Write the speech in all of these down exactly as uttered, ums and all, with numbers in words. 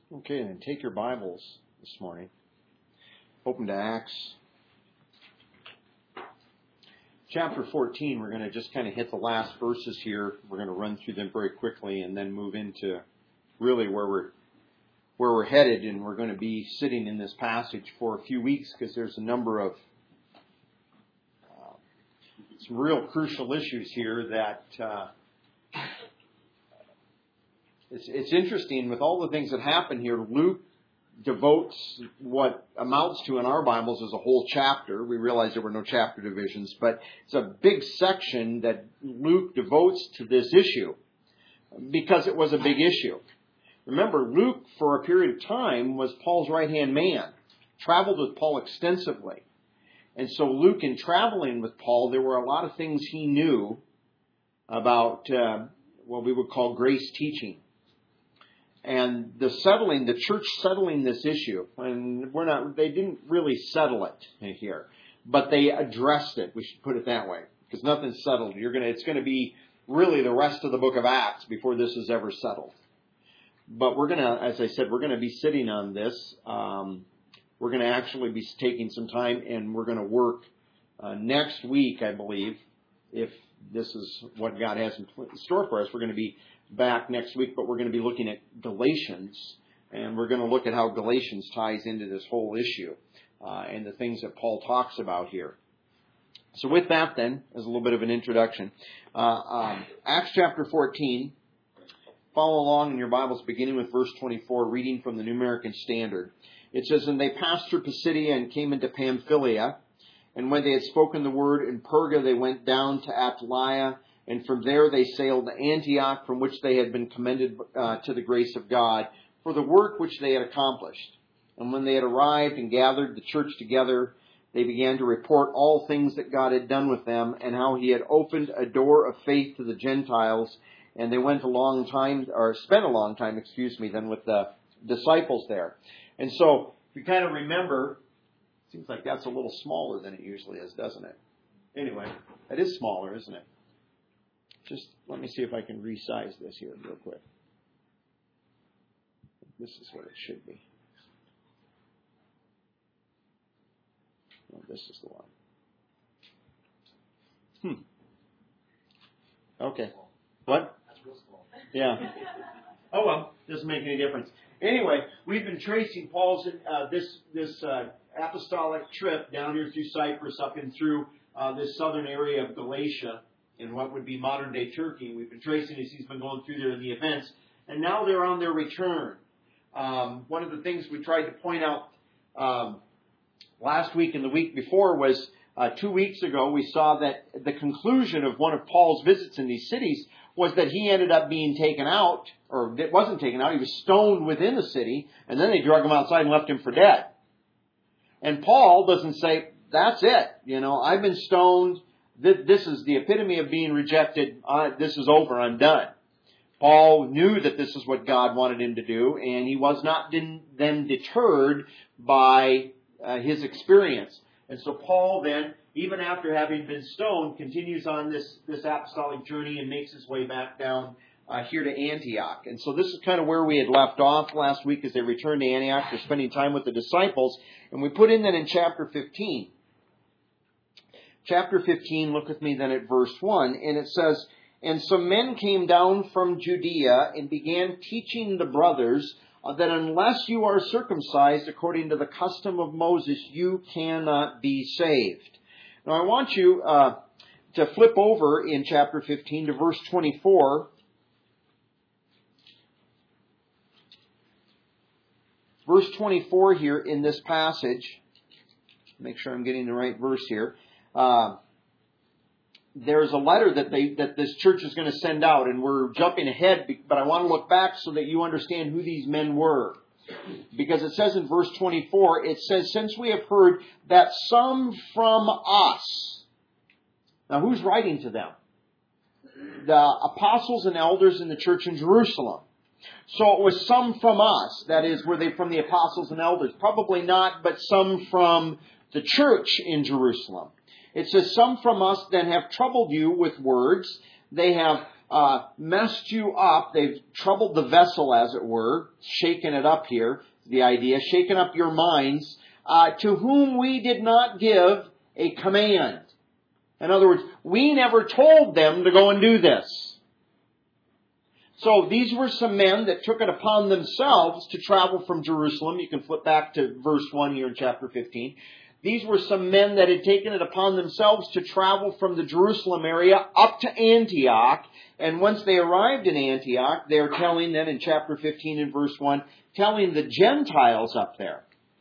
Okay, then take your Bibles this morning. Open to Acts chapter fourteen. We're going to just kind of hit the last verses here. We're going to run through them very quickly and then move into really where we're where we're headed. And we're going to be sitting in this passage for a few weeks because there's a number of uh, some real crucial issues here that uh, It's, it's interesting with all the things that happen here. Luke devotes what amounts to in our Bibles as a whole chapter. We realize there were no chapter divisions, but it's a big section that Luke devotes to this issue because it was a big issue. Remember, Luke, for a period of time, was Paul's right-hand man, traveled with Paul extensively. And so Luke, in traveling with Paul, there were a lot of things he knew about uh, what we would call grace teaching. And the settling, the church settling this issue, and we're not, they didn't really settle it here, but they addressed it. We should put it that way, because nothing's settled. You're gonna, it's going to be really the rest of the book of Acts before this is ever settled. But we're going to, as I said, we're going to be sitting on this. Um, we're going to actually be taking some time, and we're going to work uh, next week, I believe, if this is what God has in store for us. We're going to be back next week, but we're going to be looking at Galatians, and we're going to look at how Galatians ties into this whole issue uh, and the things that Paul talks about here. So with that, then, as a little bit of an introduction, uh, um, Acts chapter fourteen, follow along in your Bibles, beginning with verse twenty-four, reading from the New American Standard. It says, "And they passed through Pisidia and came into Pamphylia, and when they had spoken the word in Perga, they went down to Attalia, and from there they sailed to Antioch, from which they had been commended uh, to the grace of God for the work which they had accomplished. And when they had arrived and gathered the church together, they began to report all things that God had done with them, and how He had opened a door of faith to the Gentiles. And they went a long time, or spent a long time, excuse me, then with the disciples there." And so, if you kind of remember, it seems like that's a little smaller than it usually is, doesn't it? Anyway, it is smaller, isn't it? Just let me see if I can resize this here real quick. This is what it should be. Well, this is the one. Hmm. Okay. What? That's real small. Yeah. Oh well, doesn't make any difference. Anyway, we've been tracing Paul's uh, this this uh, apostolic trip down here through Cyprus, up and through uh, this southern area of Galatia, in what would be modern-day Turkey. We've been tracing as he's been going through there in the events. And now they're on their return. Um, one of the things we tried to point out um, last week and the week before was uh, two weeks ago we saw that the conclusion of one of Paul's visits in these cities was that he ended up being taken out, or it wasn't taken out, he was stoned within the city, and then they drug him outside and left him for dead. And Paul doesn't say, that's it, you know, I've been stoned, this is the epitome of being rejected. Uh, this is over. I'm done. Paul knew that this is what God wanted him to do, and he was not then deterred by uh, his experience. And so Paul then, even after having been stoned, continues on this, this apostolic journey and makes his way back down uh, here to Antioch. And so this is kind of where we had left off last week as they returned to Antioch. They're spending time with the disciples. And we put in that in chapter fifteen. Chapter fifteen, look with me then at verse one, and it says, "And some men came down from Judea and began teaching the brothers uh, that unless you are circumcised according to the custom of Moses, you cannot be saved." Now I want you uh, to flip over in chapter fifteen to verse twenty-four. Verse twenty-four here in this passage. Make sure I'm getting the right verse here. Uh, there's a letter that they that this church is going to send out, and we're jumping ahead, but I want to look back so that you understand who these men were. Because it says in verse twenty-four, it says, "Since we have heard that some from us..." Now, who's writing to them? The apostles and elders in the church in Jerusalem. So it was some from us. That is, were they from the apostles and elders? Probably not, but some from the church in Jerusalem. It says, "Some from us then have troubled you with words. They have uh, messed you up. They've troubled the vessel, as it were, shaken it up here, the idea, shaken up your minds, uh, to whom we did not give a command. In other words, we never told them to go and do this. So these were some men that took it upon themselves to travel from Jerusalem. You can flip back to verse one here in chapter fifteen. These were some men that had taken it upon themselves to travel from the Jerusalem area up to Antioch. And once they arrived in Antioch, they're telling them in chapter fifteen and verse one, telling the Gentiles up there,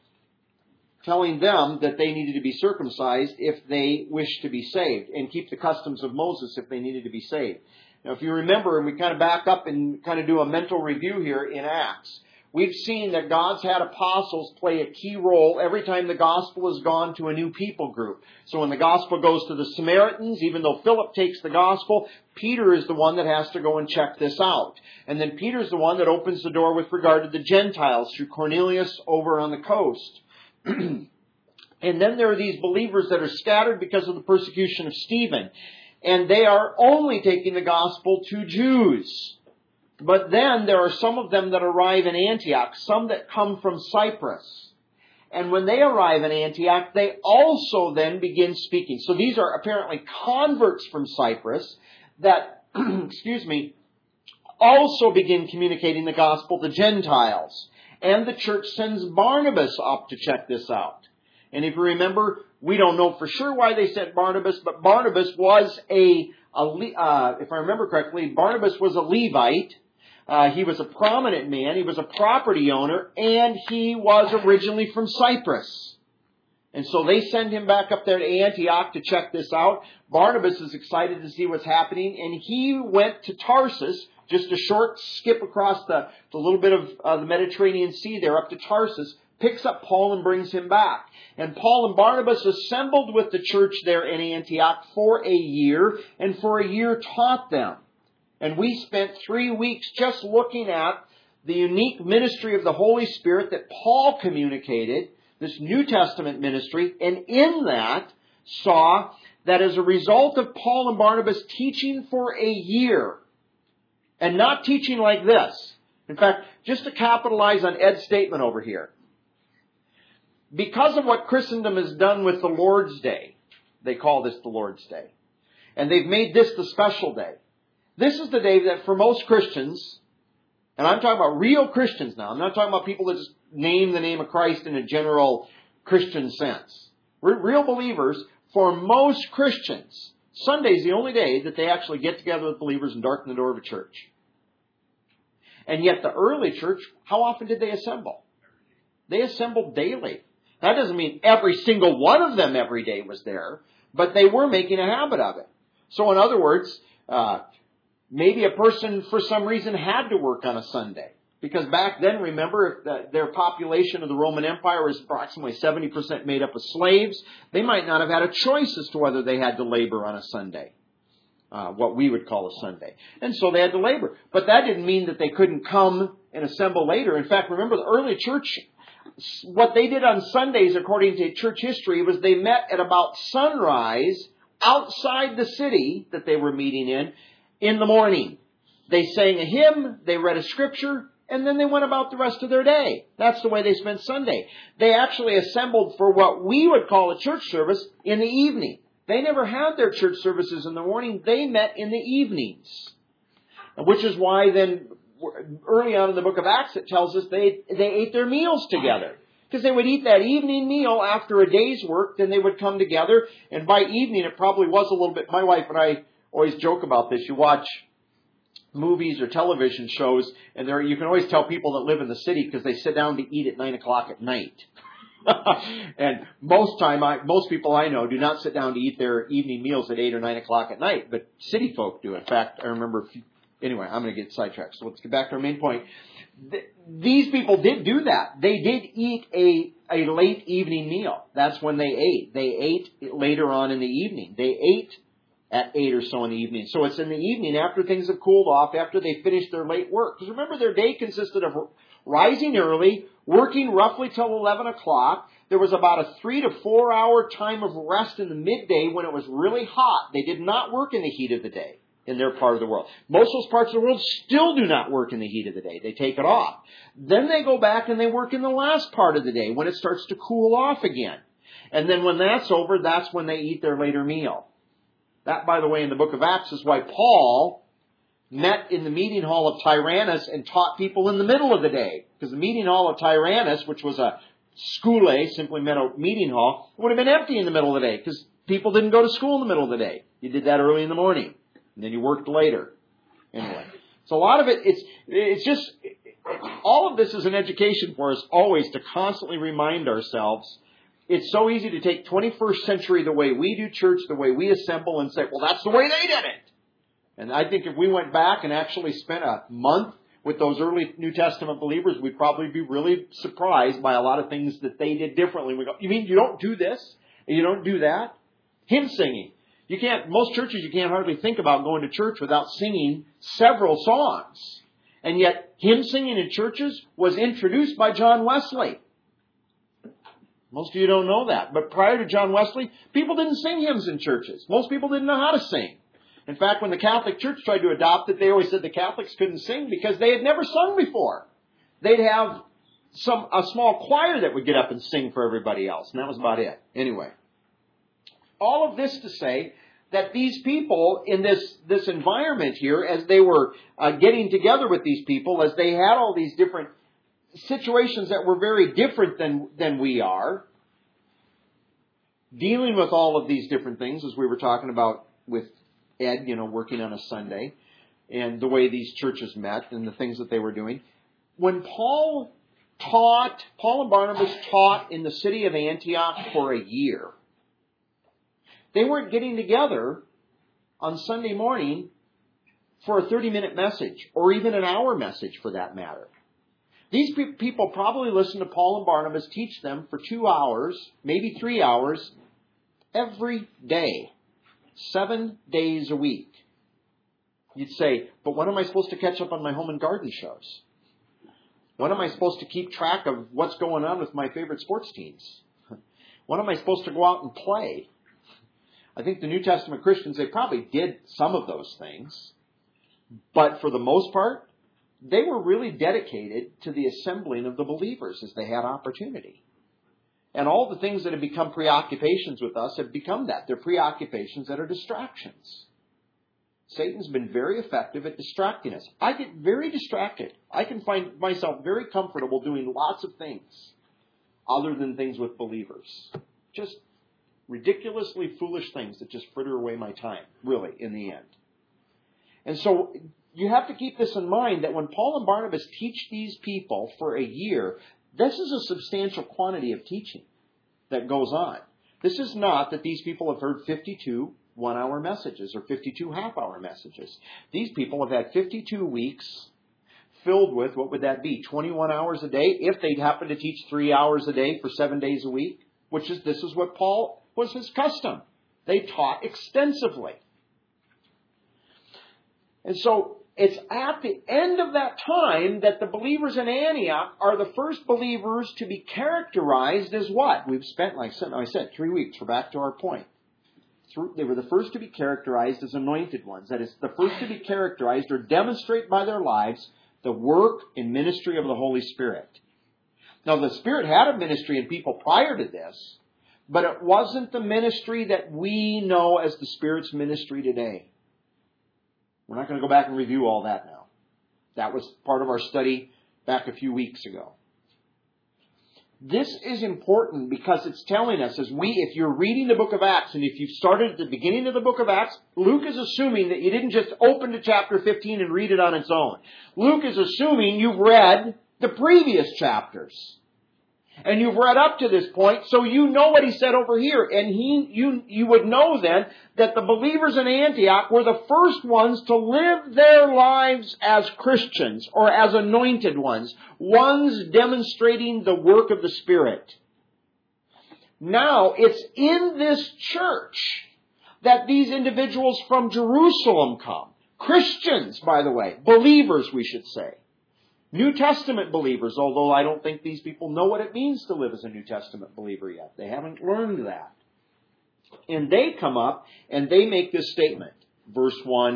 telling them that they needed to be circumcised if they wished to be saved, and keep the customs of Moses if they needed to be saved. Now, if you remember, and we kind of back up and kind of do a mental review here in Acts, we've seen that God's had apostles play a key role every time the gospel has gone to a new people group. So when the gospel goes to the Samaritans, even though Philip takes the gospel, Peter is the one that has to go and check this out. And then Peter's the one that opens the door with regard to the Gentiles through Cornelius over on the coast. And then there are these believers that are scattered because of the persecution of Stephen. And they are only taking the gospel to Jews. But then there are some of them that arrive in Antioch, some that come from Cyprus. And when they arrive in Antioch, they also then begin speaking. So these are apparently converts from Cyprus that, excuse me, also begin communicating the gospel to Gentiles. And the church sends Barnabas up to check this out. And if you remember, we don't know for sure why they sent Barnabas, but Barnabas was a, a uh, if I remember correctly, Barnabas was a Levite. Uh, he was a prominent man. He was a property owner, and he was originally from Cyprus. And so they send him back up there to Antioch to check this out. Barnabas is excited to see what's happening, and he went to Tarsus, just a short skip across the, the little bit of uh, the Mediterranean Sea there up to Tarsus, picks up Paul and brings him back. And Paul and Barnabas assembled with the church there in Antioch for a year, and for a year taught them. And we spent three weeks just looking at the unique ministry of the Holy Spirit that Paul communicated, this New Testament ministry, and in that saw that as a result of Paul and Barnabas teaching for a year, and not teaching like this. In fact, just to capitalize on Ed's statement over here, because of what Christendom has done with the Lord's Day, they call this the Lord's Day, and they've made this the special day. This is the day that for most Christians, and I'm talking about real Christians now, I'm not talking about people that just name the name of Christ in a general Christian sense. Real believers, for most Christians, Sunday is the only day that they actually get together with believers and darken the door of a church. And yet the early church, how often did they assemble? They assembled daily. That doesn't mean every single one of them every day was there, but they were making a habit of it. So in other words, uh, maybe a person for some reason had to work on a Sunday. Because back then, remember, if the, their population of the Roman Empire was approximately seventy percent made up of slaves, they might not have had a choice as to whether they had to labor on a Sunday. Uh, what we would call a Sunday. And so they had to labor. But that didn't mean that they couldn't come and assemble later. In fact, remember the early church, what they did on Sundays, according to church history, was they met at about sunrise outside the city that they were meeting in, in the morning. They sang a hymn, they read a scripture, and then they went about the rest of their day. That's the way they spent Sunday. They actually assembled for what we would call a church service in the evening. They never had their church services in the morning. They met in the evenings. Which is why then, early on in the book of Acts, it tells us they, they ate their meals together. Because they would eat that evening meal after a day's work, then they would come together. And by evening, it probably was a little bit, my wife and I always joke about this. You watch movies or television shows, and there you can always tell people that live in the city because they sit down to eat at nine o'clock at night. And most time, I, most people I know do not sit down to eat their evening meals at eight or nine o'clock at night, but city folk do. In fact, I remember. Anyway, I'm going to get sidetracked. So let's get back to our main point. Th- these people did do that. They did eat a a late evening meal. That's when they ate. They ate later on in the evening. They ate at eight or so in the evening. So it's in the evening after things have cooled off, after they finished their late work. Because remember, their day consisted of rising early, working roughly till eleven o'clock. There was about a three to four hour time of rest in the midday when it was really hot. They did not work in the heat of the day. in their part of the world. Most of those parts of the world still do not work in the heat of the day. They take it off. Then they go back and they work in the last part of the day when it starts to cool off again. And then when that's over, that's when they eat their later meal. That, by the way, in the book of Acts is why Paul met in the meeting hall of Tyrannus and taught people in the middle of the day. Because the meeting hall of Tyrannus, which was a skule, simply meant a meeting hall, would have been empty in the middle of the day because people didn't go to school in the middle of the day. You did that early in the morning. And then you worked later. Anyway. So a lot of it, it's, it's just, all of this is an education for us always to constantly remind ourselves. It's so easy to take twenty-first century, the way we do church, the way we assemble, and say, well, that's the way they did it. And I think if we went back and actually spent a month with those early New Testament believers, we'd probably be really surprised by a lot of things that they did differently. We go, you mean you don't do this? And you don't do that? Hymn singing. You can't, most churches, you can't hardly think about going to church without singing several songs. And yet, hymn singing in churches was introduced by John Wesley. Most of you don't know that. But prior to John Wesley, people didn't sing hymns in churches. Most people didn't know how to sing. In fact, when the Catholic Church tried to adopt it, they always said the Catholics couldn't sing because they had never sung before. They'd have some a small choir that would get up and sing for everybody else, and that was about it. Anyway. All of this to say that these people in this, this environment here, as they were uh, getting together with these people, as they had all these different situations that were very different than, than we are, dealing with all of these different things, as we were talking about with Ed, you know, working on a Sunday, and the way these churches met and the things that they were doing. When Paul taught, Paul and Barnabas taught in the city of Antioch for a year, they weren't getting together on Sunday morning for a thirty-minute message, or even an hour message for that matter. These pe- people probably listened to Paul and Barnabas teach them for two hours, maybe three hours, every day, seven days a week. You'd say, but when am I supposed to catch up on my home and garden shows? When am I supposed to keep track of what's going on with my favorite sports teams? When am I supposed to go out and play? I think the New Testament Christians, they probably did some of those things. But for the most part, they were really dedicated to the assembling of the believers as they had opportunity. And all the things that have become preoccupations with us have become that. They're preoccupations that are distractions. Satan's been very effective at distracting us. I get very distracted. I can find myself very comfortable doing lots of things other than things with believers. Just ridiculously foolish things that just fritter away my time, really, in the end. And so you have to keep this in mind that when Paul and Barnabas teach these people for a year, this is a substantial quantity of teaching that goes on. This is not that these people have heard fifty-two one-hour messages or fifty-two half-hour messages. These people have had fifty-two weeks filled with, what would that be, twenty-one hours a day, if they happen to teach three hours a day for seven days a week, which is, this is what Paul was his custom. They taught extensively. And so it's at the end of that time that the believers in Antioch are the first believers to be characterized as what? We've spent, like I said, three weeks. We're back to our point. They were the first to be characterized as anointed ones. That is, the first to be characterized or demonstrate by their lives the work and ministry of the Holy Spirit. Now, the Spirit had a ministry in people prior to this, but it wasn't the ministry that we know as the Spirit's ministry today. We're not going to go back and review all that now. That was part of our study back a few weeks ago. This is important because it's telling us, as we, if you're reading the book of Acts, and if you've started at the beginning of the book of Acts, Luke is assuming that you didn't just open to chapter fifteen and read it on its own. Luke is assuming you've read the previous chapters. And you've read up to this point, so you know what he said over here. And he, you, you would know then that the believers in Antioch were the first ones to live their lives as Christians or as anointed ones, ones demonstrating the work of the Spirit. Now, it's in this church that these individuals from Jerusalem come. Christians, by the way, believers, we should say. New Testament believers, although I don't think these people know what it means to live as a New Testament believer yet. They haven't learned that. And they come up and they make this statement. Verse one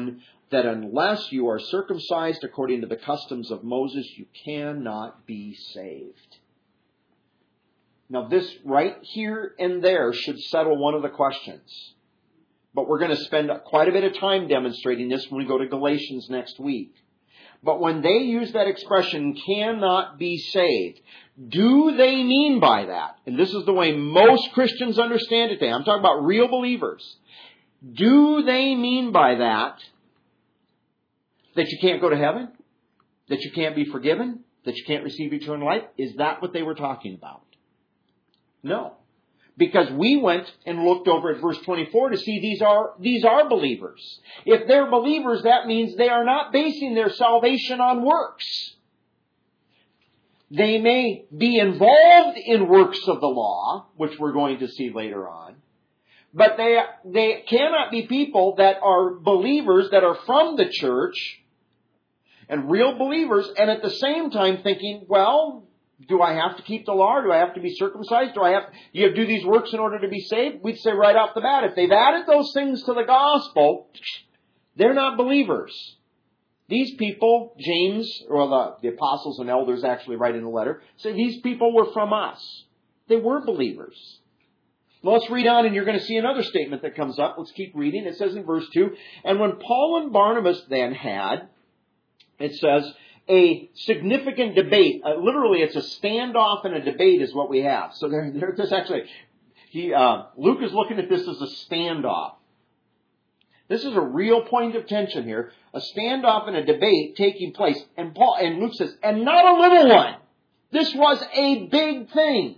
that unless you are circumcised according to the customs of Moses, you cannot be saved. Now this right here and there should settle one of the questions. But we're going to spend quite a bit of time demonstrating this when we go to Galatians next week. But when they use that expression, cannot be saved, do they mean by that? And this is the way most Christians understand it today. I'm talking about real believers. Do they mean by that that you can't go to heaven? That you can't be forgiven? That you can't receive eternal life? Is that what they were talking about? No. Because we went and looked over at verse twenty-four to see these are, these are believers. If they're believers, that means they are not basing their salvation on works. They may be involved in works of the law, which we're going to see later on. But they, they cannot be people that are believers, that are from the church, and real believers, and at the same time thinking, well, do I have to keep the law? Or do I have to be circumcised? Do I have, do you have to do these works in order to be saved? We'd say right off the bat, if they've added those things to the gospel, they're not believers. These people, James, or the, the apostles and elders actually write in the letter, say these people were from us. They were believers. Well, let's read on, and you're going to see another statement that comes up. Let's keep reading. It says in verse two, and when Paul and Barnabas then had, it says, a significant debate. Uh, literally, it's a standoff and a debate is what we have. So there, there there's actually, he, uh, Luke is looking at this as a standoff. This is a real point of tension here. A standoff and a debate taking place. And Paul, and Luke says, and not a little one. This was a big thing.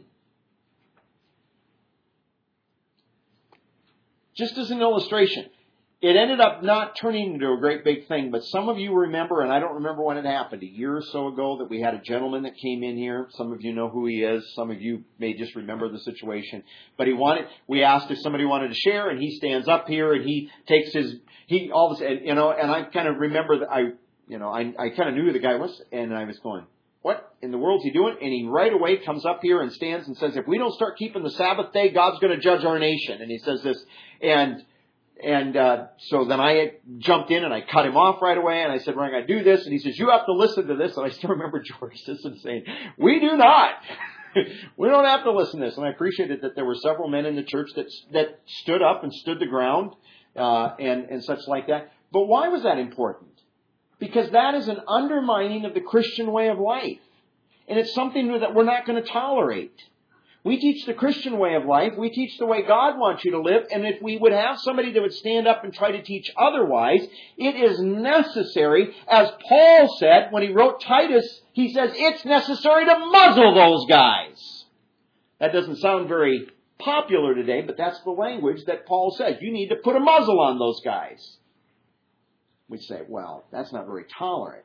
Just as an illustration, it ended up not turning into a great big thing, but some of you remember, and I don't remember when it happened, a year or so ago, that we had a gentleman that came in here. Some of you know who he is. Some of you may just remember the situation. But he wanted, we asked if somebody wanted to share, and he stands up here, and he takes his, he, all of a sudden, you know, and I kind of remember that I, you know, I, I kind of knew who the guy was, and I was going, what in the world's he doing? And he right away comes up here and stands and says, if we don't start keeping the Sabbath day, God's going to judge our nation. And he says this, and And uh, so then I jumped in and I cut him off right away. And I said, we're going to do this. And he says, you have to listen to this. And I still remember George Sisson saying, we do not. We don't have to listen to this. And I appreciated that there were several men in the church that that stood up and stood the ground uh, and, and such like that. But why was that important? Because that is an undermining of the Christian way of life. And it's something that we're not going to tolerate. We teach the Christian way of life. We teach the way God wants you to live. And if we would have somebody that would stand up and try to teach otherwise, it is necessary, as Paul said when he wrote Titus, he says it's necessary to muzzle those guys. That doesn't sound very popular today, but that's the language that Paul says. You need to put a muzzle on those guys. We say, well, that's not very tolerant.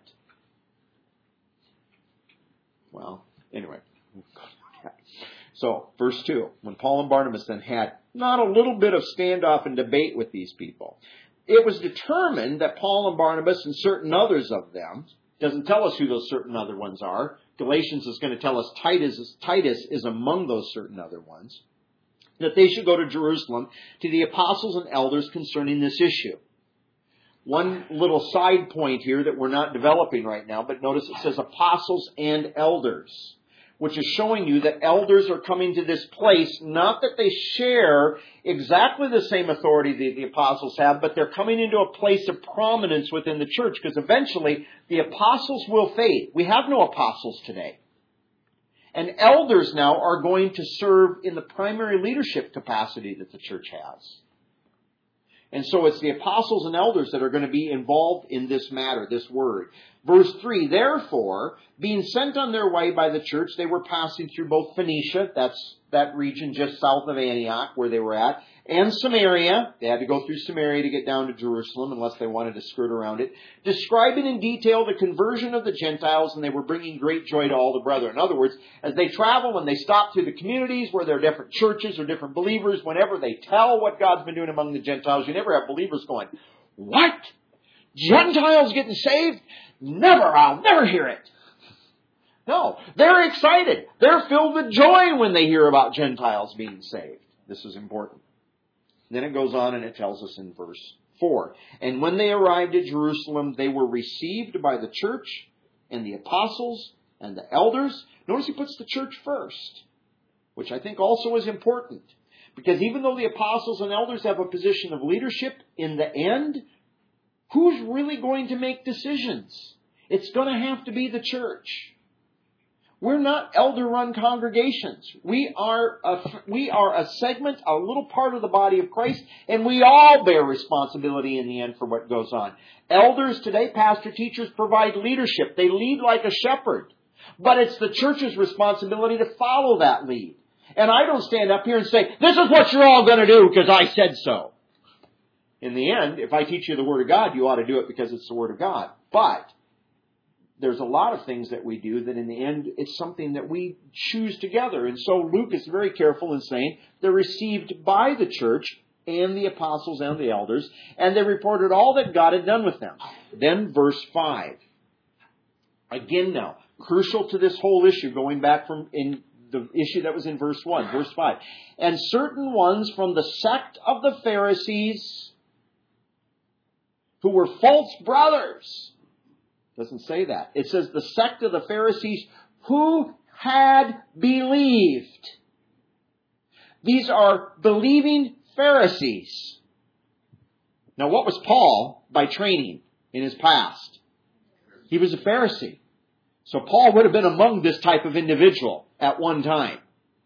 Well, anyway. So, verse two, when Paul and Barnabas then had not a little bit of standoff and debate with these people, it was determined that Paul and Barnabas and certain others of them, doesn't tell us who those certain other ones are. Galatians is going to tell us Titus, Titus is among those certain other ones, that they should go to Jerusalem to the apostles and elders concerning this issue. One little side point here that we're not developing right now, but notice it says apostles and elders, which is showing you that elders are coming to this place, not that they share exactly the same authority that the apostles have, but they're coming into a place of prominence within the church, because eventually the apostles will fade. We have no apostles today. And elders now are going to serve in the primary leadership capacity that the church has. And so it's the apostles and elders that are going to be involved in this matter, this word. Verse three, therefore, being sent on their way by the church, they were passing through both Phoenicia, that's that region just south of Antioch where they were at, and Samaria. They had to go through Samaria to get down to Jerusalem unless they wanted to skirt around it. Describing in detail the conversion of the Gentiles, and they were bringing great joy to all the brethren. In other words, as they travel and they stop through the communities where there are different churches or different believers, whenever they tell what God's been doing among the Gentiles, you never have believers going, what? Gentiles getting saved? Never, I'll never hear it. No, they're excited. They're filled with joy when they hear about Gentiles being saved. This is important. Then it goes on and it tells us in verse four. And when they arrived at Jerusalem, they were received by the church and the apostles and the elders. Notice he puts the church first, which I think also is important. Because even though the apostles and elders have a position of leadership, in the end, who's really going to make decisions? It's going to have to be the church. We're not elder-run congregations. We are a, we are a segment, a little part of the body of Christ, and we all bear responsibility in the end for what goes on. Elders today, pastor teachers, provide leadership. They lead like a shepherd. But it's the church's responsibility to follow that lead. And I don't stand up here and say, this is what you're all going to do because I said so. In the end, if I teach you the Word of God, you ought to do it because it's the Word of God. But there's a lot of things that we do that in the end, it's something that we choose together. And so Luke is very careful in saying they're received by the church and the apostles and the elders, and they reported all that God had done with them. Then verse five. Again now, crucial to this whole issue, going back from in the issue that was in verse one, verse five. And certain ones from the sect of the Pharisees who were false brothers. Doesn't say that. It says the sect of the Pharisees who had believed. These are believing Pharisees. Now, what was Paul by training in his past? He was a Pharisee. So Paul would have been among this type of individual at one time.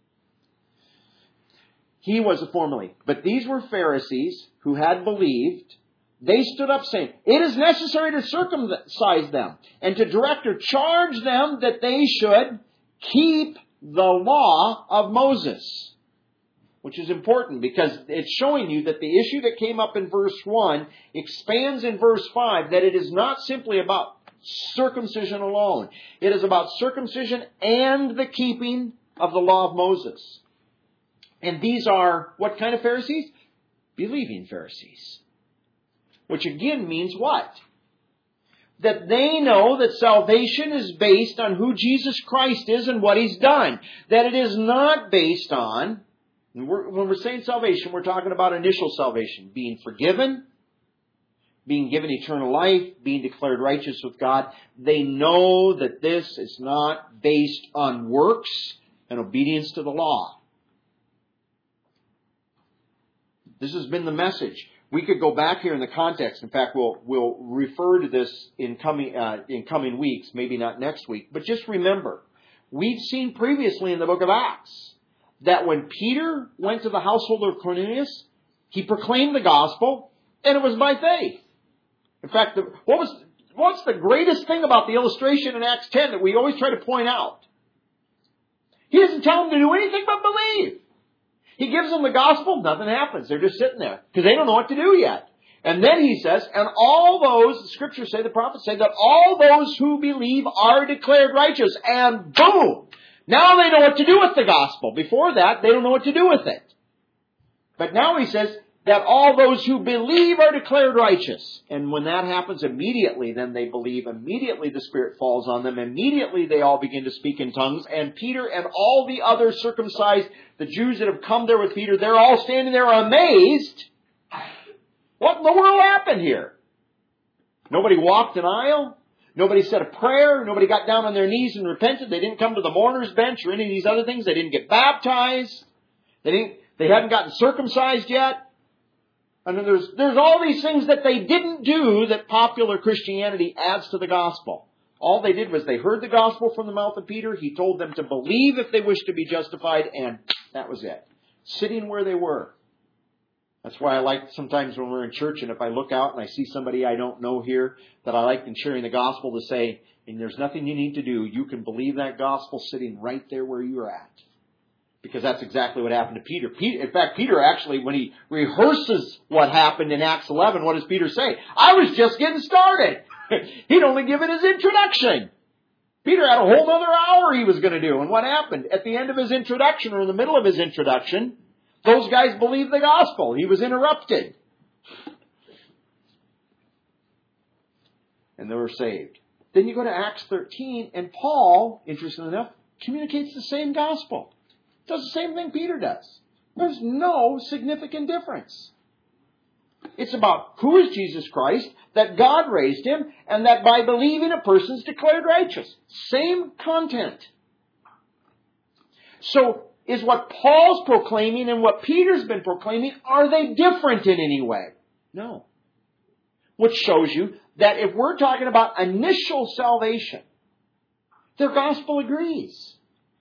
He was a formerly. But these were Pharisees who had believed. They stood up saying, it is necessary to circumcise them and to direct or charge them that they should keep the law of Moses. Which is important because it's showing you that the issue that came up in verse one expands in verse five, that it is not simply about circumcision alone. It is about circumcision and the keeping of the law of Moses. And these are what kind of Pharisees? Believing Pharisees. Which again means what? That they know that salvation is based on who Jesus Christ is and what He's done. That it is not based on, and we're, when we're saying salvation, we're talking about initial salvation. Being forgiven, being given eternal life, being declared righteous with God. They know that this is not based on works and obedience to the law. This has been the message. We could go back here in the context. In fact, we'll we'll refer to this in coming uh, in coming weeks, maybe not next week. But just remember, we've seen previously in the book of Acts that when Peter went to the household of Cornelius, he proclaimed the gospel, and it was by faith. In fact, the, what was what's the greatest thing about the illustration in Acts ten that we always try to point out? He doesn't tell them to do anything but believe. He gives them the gospel, nothing happens. They're just sitting there because they don't know what to do yet. And then he says, and all those, the scriptures say, the prophets say, that all those who believe are declared righteous. And boom! Now they know what to do with the gospel. Before that, they don't know what to do with it. But now he says that all those who believe are declared righteous. And when that happens, immediately then they believe. Immediately the Spirit falls on them. Immediately they all begin to speak in tongues. And Peter and all the other circumcised, the Jews that have come there with Peter, they're all standing there amazed. What in the world happened here? Nobody walked an aisle. Nobody said a prayer. Nobody got down on their knees and repented. They didn't come to the mourner's bench or any of these other things. They didn't get baptized. They didn't, they hadn't gotten circumcised yet. And then there's, there's all these things that they didn't do that popular Christianity adds to the gospel. All they did was they heard the gospel from the mouth of Peter. He told them to believe if they wished to be justified, and that was it. Sitting where they were. That's why I like sometimes when we're in church and if I look out and I see somebody I don't know here, that I like in sharing the gospel to say, and there's nothing you need to do. You can believe that gospel sitting right there where you're at. Because that's exactly what happened to Peter. Peter. In fact, Peter actually, when he rehearses what happened in Acts eleven, what does Peter say? I was just getting started. He'd only given his introduction. Peter had a whole other hour he was going to do. And what happened? At the end of his introduction, or in the middle of his introduction, those guys believed the gospel. He was interrupted. And they were saved. Then you go to Acts thirteen, and Paul, interestingly enough, communicates the same gospel. Does the same thing Peter does. There's no significant difference. It's about who is Jesus Christ, that God raised him, and that by believing a person's declared righteous. Same content. So, is what Paul's proclaiming and what Peter's been proclaiming, are they different in any way? No. Which shows you that if we're talking about initial salvation, their gospel agrees.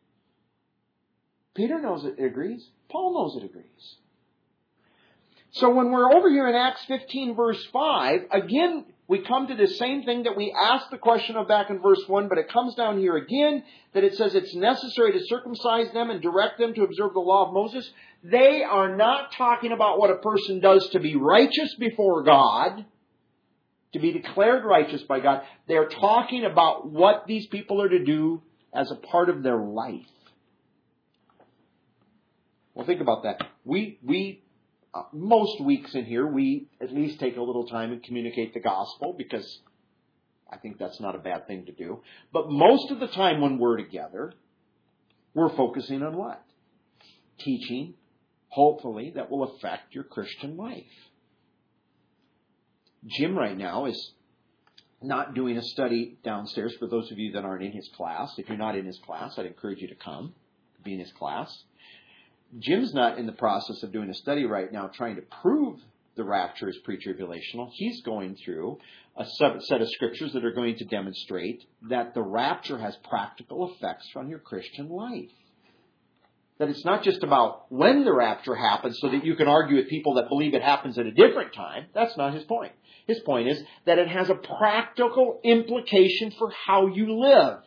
Peter knows it agrees. Paul knows it agrees. So when we're over here in Acts fifteen verse five, again, we come to the same thing that we asked the question of back in verse one, but it comes down here again, that it says it's necessary to circumcise them and direct them to observe the law of Moses. They are not talking about what a person does to be righteous before God, to be declared righteous by God. They're talking about what these people are to do as a part of their life. Well, think about that. We, we, uh, most weeks in here, we at least take a little time and communicate the gospel, because I think that's not a bad thing to do. But most of the time when we're together, we're focusing on what? Teaching, hopefully, that will affect your Christian life. Jim right now is not doing a study downstairs for those of you that aren't in his class. If you're not in his class, I'd encourage you to come, be in his class. Jim's not in the process of doing a study right now trying to prove the rapture is pre-tribulational. He's going through a set of scriptures that are going to demonstrate that the rapture has practical effects on your Christian life. That it's not just about when the rapture happens so that you can argue with people that believe it happens at a different time. That's not his point. His point is that it has a practical implication for how you live.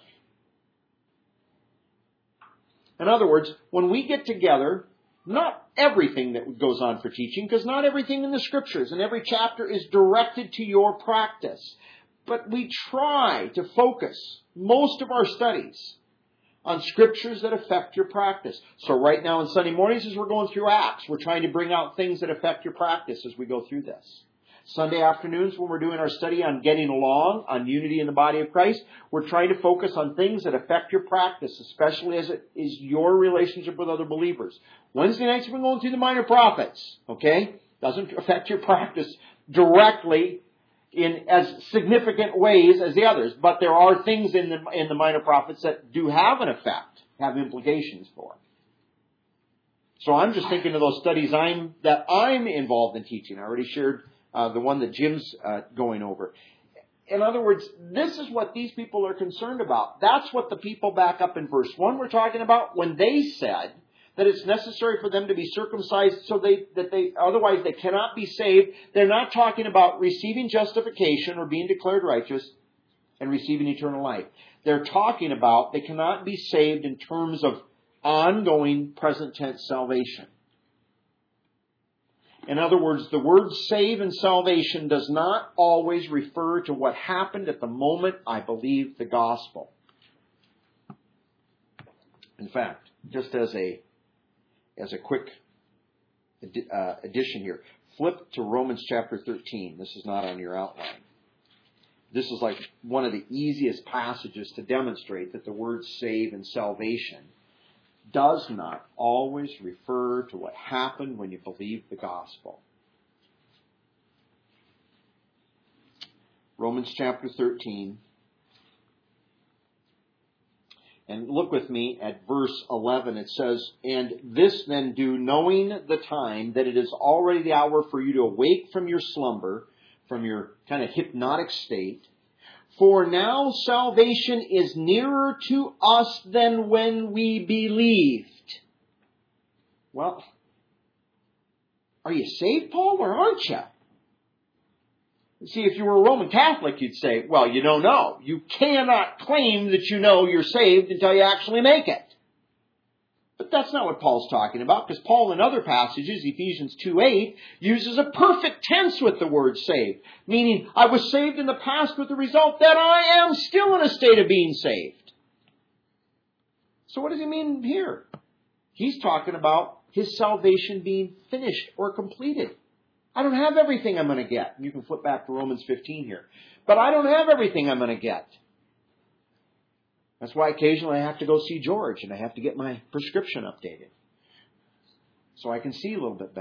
In other words, when we get together, not everything that goes on for teaching, because not everything in the Scriptures and every chapter is directed to your practice. But we try to focus most of our studies on Scriptures that affect your practice. So right now on Sunday mornings as we're going through Acts, we're trying to bring out things that affect your practice as we go through this. Sunday afternoons when we're doing our study on getting along, on unity in the body of Christ, we're trying to focus on things that affect your practice, especially as it is your relationship with other believers. Wednesday nights we're going through the minor prophets, okay? Doesn't affect your practice directly in as significant ways as the others, but there are things in the in the minor prophets that do have an effect, have implications for. So I'm just thinking of those studies I'm that I'm involved in teaching. I already shared Uh, the one that Jim's uh, going over. In other words, this is what these people are concerned about. That's what the people back up in verse one were talking about when they said that it's necessary for them to be circumcised so they, that they, otherwise they cannot be saved. They're not talking about receiving justification or being declared righteous and receiving eternal life. They're talking about they cannot be saved in terms of ongoing present tense salvation. In other words, the word save and salvation does not always refer to what happened at the moment I believed the gospel. In fact, just as a as a quick uh, addition here, flip to Romans chapter thirteen. This is not on your outline. This is like one of the easiest passages to demonstrate that the word save and salvation does not always refer to what happened when you believed the gospel. Romans chapter thirteen. And look with me at verse eleven. It says, "And this then do, knowing the time, that it is already the hour for you to awake from your slumber, from your kind of hypnotic state. For now salvation is nearer to us than when we believed." Well, are you saved, Paul, or aren't you? See, if you were a Roman Catholic, you'd say, well, you don't know. You cannot claim that you know you're saved until you actually make it. But that's not what Paul's talking about, because Paul in other passages, Ephesians two eight, uses a perfect tense with the word saved, meaning I was saved in the past with the result that I am still in a state of being saved. So what does he mean here? He's talking about his salvation being finished or completed. I don't have everything I'm going to get. You can flip back to Romans fifteen here. But I don't have everything I'm going to get. That's why occasionally I have to go see George and I have to get my prescription updated so I can see a little bit better.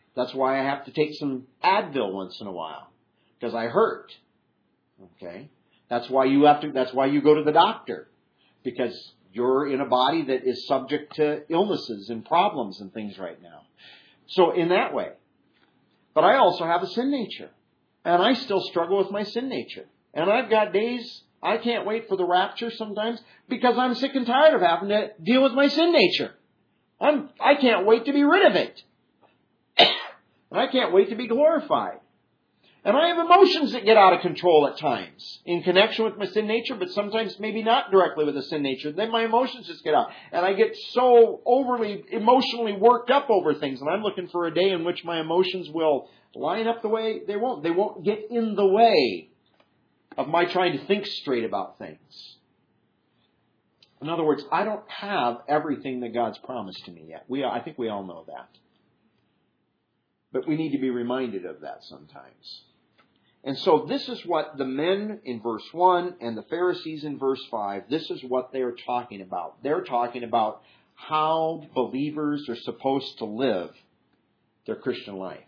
That's why I have to take some Advil once in a while, because I hurt. Okay? That's why you have to, that's why you go to the doctor, because you're in a body that is subject to illnesses and problems and things right now. So in that way. But I also have a sin nature. And I still struggle with my sin nature. And I've got days I can't wait for the rapture sometimes because I'm sick and tired of having to deal with my sin nature. I'm, I can't wait to be rid of it. And I can't wait to be glorified. And I have emotions that get out of control at times in connection with my sin nature, but sometimes maybe not directly with the sin nature. Then my emotions just get out. And I get so overly emotionally worked up over things. And I'm looking for a day in which my emotions will line up the way they won't. They won't get in the way of my trying to think straight about things. In other words, I don't have everything that God's promised to me yet. We, I think we all know that. But we need to be reminded of that sometimes. And so this is what the men in verse one and the Pharisees in verse five, this is what they're talking about. They're talking about how believers are supposed to live their Christian life.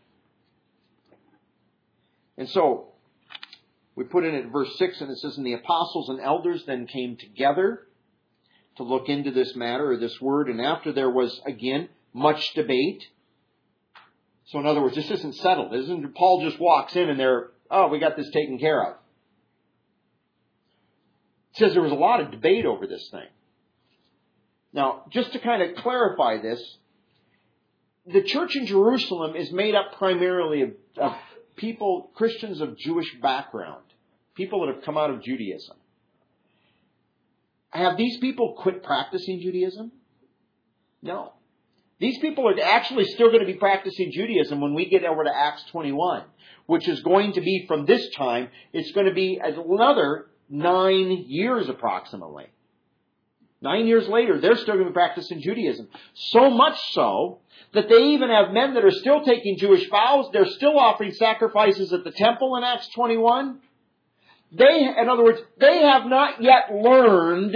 And so we put in at verse six, and it says, "And the apostles and elders then came together to look into this matter," or this word, "and after there was again much debate." So in other words, this isn't settled. Isn't Paul just walks in and they're, oh, we got this taken care of. It says there was a lot of debate over this thing. Now, just to kind of clarify this, the church in Jerusalem is made up primarily of, of people, Christians of Jewish background, people that have come out of Judaism. Have these people quit practicing Judaism? No. These people are actually still going to be practicing Judaism when we get over to Acts twenty-one, which is going to be from this time, it's going to be another nine years approximately. Nine years later, they're still going to be practicing Judaism. So much so that they even have men that are still taking Jewish vows. They're still offering sacrifices at the temple in Acts twenty-one. They, in other words, they have not yet learned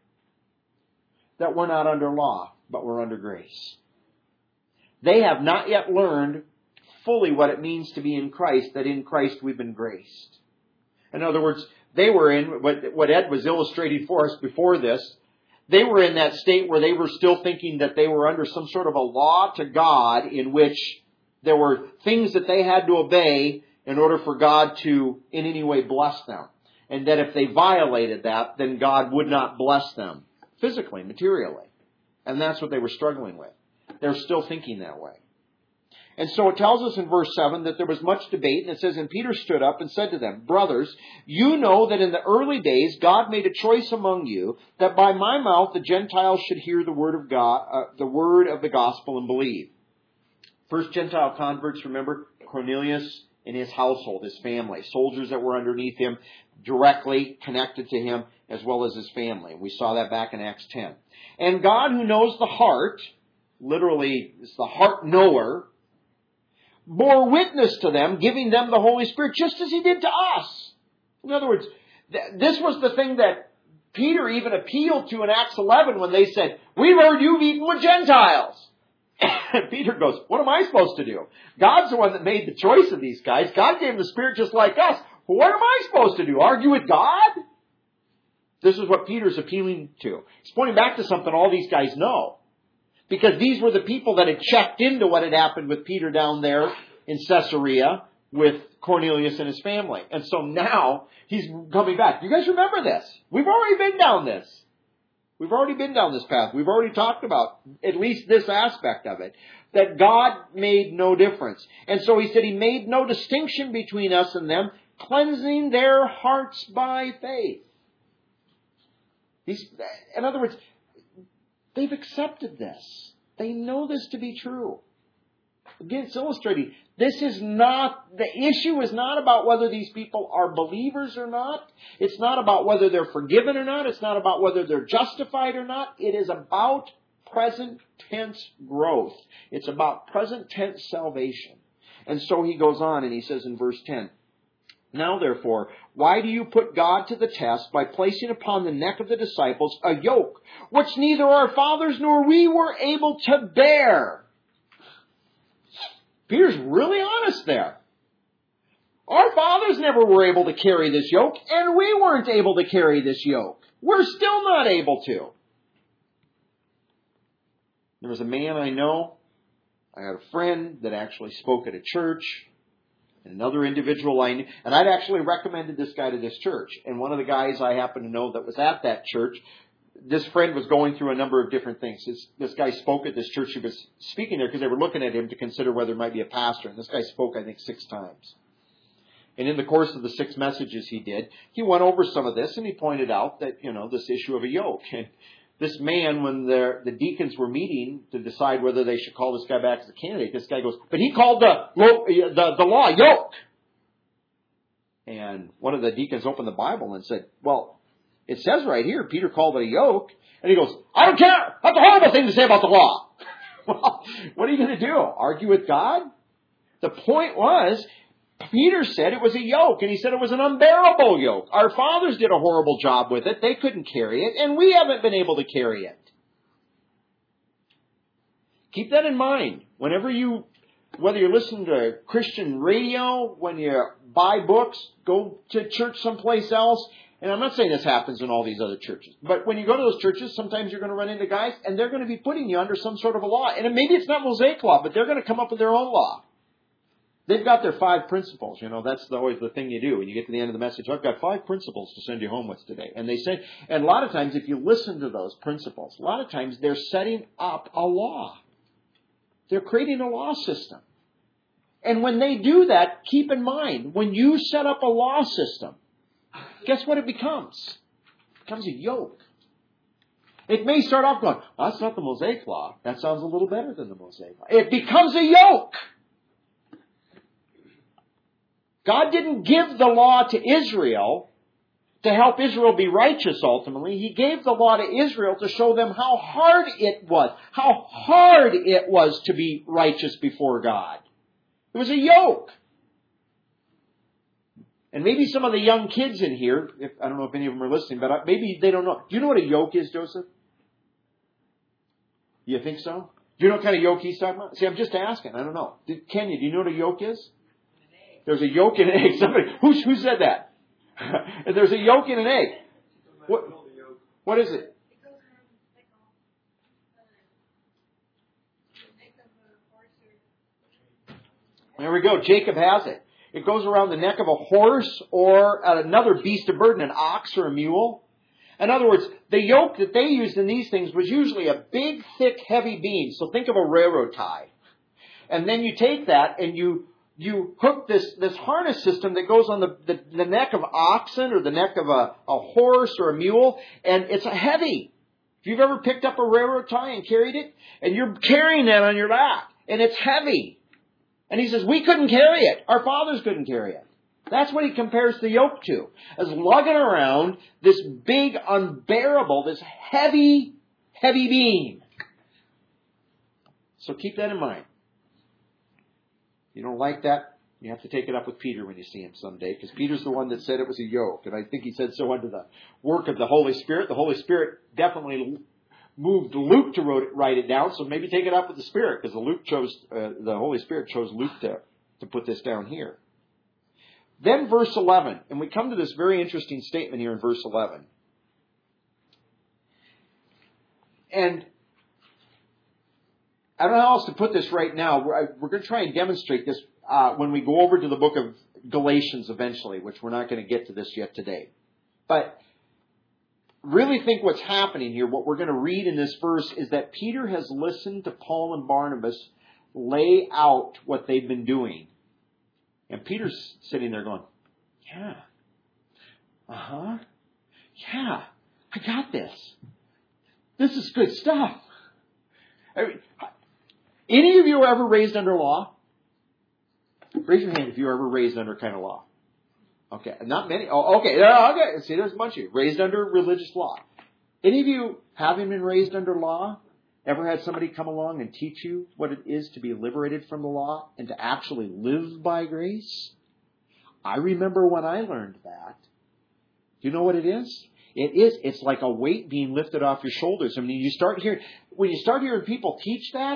that we're not under law, but we're under grace. They have not yet learned fully what it means to be in Christ, that in Christ we've been graced. In other words, they were in, what Ed was illustrating for us before this, they were in that state where they were still thinking that they were under some sort of a law to God in which there were things that they had to obey in order for God to in any way bless them. And that if they violated that, then God would not bless them physically, materially. And that's what they were struggling with. They're still thinking that way. And so it tells us in verse seven that there was much debate, and it says, "And Peter stood up and said to them, 'Brothers, you know that in the early days God made a choice among you, that by my mouth the Gentiles should hear the word of God, uh, the word of the gospel and believe.'" First Gentile converts, remember, Cornelius and his household, his family, soldiers that were underneath him, directly connected to him, as well as his family. We saw that back in Acts ten. "And God, who knows the heart," literally, it's the heart knower, "bore witness to them, giving them the Holy Spirit, just as He did to us." In other words, th- this was the thing that Peter even appealed to in Acts eleven when they said, "We've heard you've eaten with Gentiles." And Peter goes, "What am I supposed to do? God's the one that made the choice of these guys. God gave them the Spirit just like us. What am I supposed to do? Argue with God?" This is what Peter's appealing to. He's pointing back to something all these guys know. Because these were the people that had checked into what had happened with Peter down there in Caesarea with Cornelius and his family. And so now he's coming back. You guys remember this? We've already been down this. We've already been down this path. We've already talked about at least this aspect of it. That God made no difference. And so he said He made no distinction between us and them, cleansing their hearts by faith. He's, in other words, they've accepted this. They know this to be true. Again, it's illustrating. This is not, the issue is not about whether these people are believers or not. It's not about whether they're forgiven or not. It's not about whether they're justified or not. It is about present tense growth. It's about present tense salvation. And so he goes on and he says in verse ten, "Now therefore, why do you put God to the test by placing upon the neck of the disciples a yoke which neither our fathers nor we were able to bear?" Peter's really honest there. Our fathers never were able to carry this yoke, and we weren't able to carry this yoke. We're still not able to. There was a man I know, I had a friend that actually spoke at a church, and another individual I knew, and I'd actually recommended this guy to this church. And one of the guys I happen to know that was at that church, this friend was going through a number of different things. This, this guy spoke at this church. He was speaking there because they were looking at him to consider whether he might be a pastor. And this guy spoke, I think, six times. And in the course of the six messages he did, he went over some of this, and he pointed out that, you know, this issue of a yoke. And this man, when the, the deacons were meeting to decide whether they should call this guy back as a candidate, this guy goes, but he called the, the, the law yoke. And one of the deacons opened the Bible and said, well, it says right here, Peter called it a yoke. And he goes, I don't care. That's a horrible thing to say about the law. Well, what are you going to do? Argue with God? The point was, Peter said it was a yoke, and he said it was an unbearable yoke. Our fathers did a horrible job with it. They couldn't carry it, and we haven't been able to carry it. Keep that in mind. Whenever you, whether you're listening to Christian radio, when you buy books, go to church someplace else, and I'm not saying this happens in all these other churches, but when you go to those churches, sometimes you're going to run into guys, and they're going to be putting you under some sort of a law. And maybe it's not Mosaic law, but they're going to come up with their own law. They've got their five principles. You know, that's the, always the thing you do. When you get to the end of the message, I've got five principles to send you home with today. And they say, and a lot of times if you listen to those principles, a lot of times they're setting up a law. They're creating a law system. And when they do that, keep in mind, when you set up a law system, guess what it becomes? It becomes a yoke. It may start off going, well, that's not the Mosaic law. That sounds a little better than the Mosaic law. It becomes a yoke. God didn't give the law to Israel to help Israel be righteous ultimately. He gave the law to Israel to show them how hard it was, how hard it was to be righteous before God. It was a yoke. And maybe some of the young kids in here, if, I don't know if any of them are listening, but maybe they don't know. Do you know what a yoke is, Joseph? You think so? Do you know what kind of yoke he's talking about? See, I'm just asking. I don't know. Kenya, do you know what a yoke is? There's a yolk in an egg. Somebody, who, who said that? There's a yolk in an egg. What, what is it? There we go. Jacob has it. It goes around the neck of a horse or another beast of burden, an ox or a mule. In other words, the yoke that they used in these things was usually a big, thick, heavy beam. So think of a railroad tie. And then you take that and you You hook this, this harness system that goes on the, the, the neck of oxen or the neck of a, a horse or a mule, and it's heavy. If you've ever picked up a railroad tie and carried it, and you're carrying that on your back, and it's heavy. And he says, we couldn't carry it. Our fathers couldn't carry it. That's what he compares the yoke to, as lugging around this big, unbearable, this heavy, heavy beam. So keep that in mind. You don't like that, you have to take it up with Peter when you see him someday, because Peter's the one that said it was a yoke, and I think he said so under the work of the Holy Spirit. The Holy Spirit definitely moved Luke to write it down, so maybe take it up with the Spirit, because the Luke chose, uh, the Holy Spirit chose Luke to, to put this down here. Then verse eleven, and we come to this very interesting statement here in verse eleven. And I don't know how else to put this right now. We're, we're going to try and demonstrate this uh, when we go over to the book of Galatians eventually, which we're not going to get to this yet today. But really think what's happening here, what we're going to read in this verse, is that Peter has listened to Paul and Barnabas lay out what they've been doing. And Peter's sitting there going, yeah, uh-huh, yeah, I got this. This is good stuff. I mean, any of you are ever raised under law? Raise your hand if you were ever raised under kind of law. Okay, not many. Oh, okay, okay. See, there's a bunch of you raised under religious law. Any of you having been raised under law ever had somebody come along and teach you what it is to be liberated from the law and to actually live by grace? I remember when I learned that. Do you know what it is? It is. It's like a weight being lifted off your shoulders. I mean, you start hearing when you start hearing people teach that,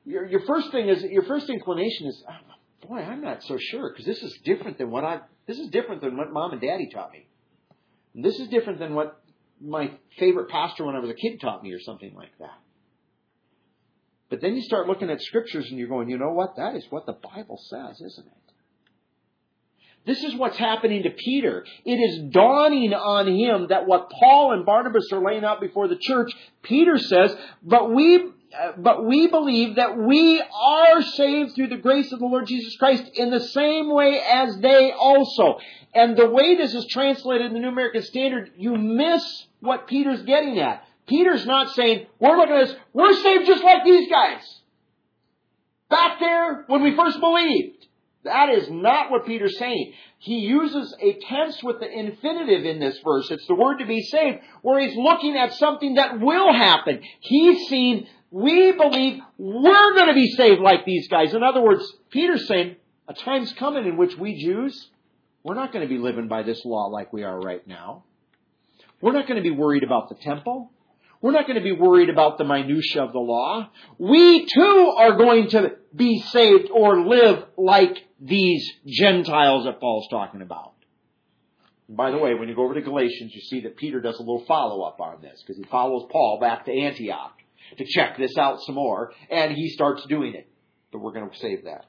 your, your first thing is, your first inclination is, oh, boy, I'm not so sure, because this is different than what I, this is different than what Mom and Daddy taught me. And this is different than what my favorite pastor when I was a kid taught me, or something like that. But then you start looking at scriptures and you're going, you know what? That is what the Bible says, isn't it? This is what's happening to Peter. It is dawning on him that what Paul and Barnabas are laying out before the church, Peter says, but we, uh, but we believe that we are saved through the grace of the Lord Jesus Christ in the same way as they also. And the way this is translated in the New American Standard, you miss what Peter's getting at. Peter's not saying, we're looking at this, we're saved just like these guys. Back there when we first believed. That is not what Peter's saying. He uses a tense with the infinitive in this verse. It's the word to be saved, where he's looking at something that will happen. He's seen, we believe we're going to be saved like these guys. In other words, Peter's saying, a time's coming in which we Jews, we're not going to be living by this law like we are right now. We're not going to be worried about the temple. We're not going to be worried about the minutia of the law. We too are going to be saved or live like these Gentiles that Paul's talking about. And by the way, when you go over to Galatians, you see that Peter does a little follow-up on this, because he follows Paul back to Antioch to check this out some more, and he starts doing it. But we're going to save that.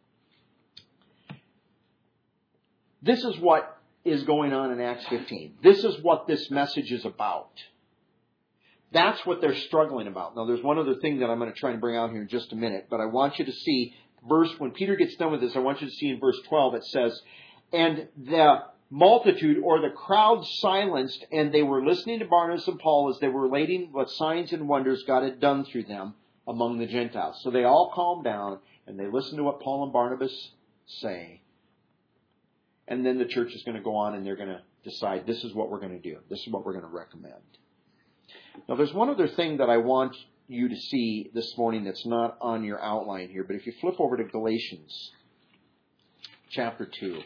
This is what is going on in Acts fifteen. This is what this message is about. That's what they're struggling about. Now, there's one other thing that I'm going to try and bring out here in just a minute, but I want you to see, verse, when Peter gets done with this, I want you to see in verse twelve, it says, and the multitude or the crowd silenced, and they were listening to Barnabas and Paul as they were relating what signs and wonders God had done through them among the Gentiles. So they all calmed down, and they listened to what Paul and Barnabas say. And then the church is going to go on, and they're going to decide, this is what we're going to do. This is what we're going to recommend. Now, there's one other thing that I want you to see this morning that's not on your outline here, but if you flip over to Galatians chapter two.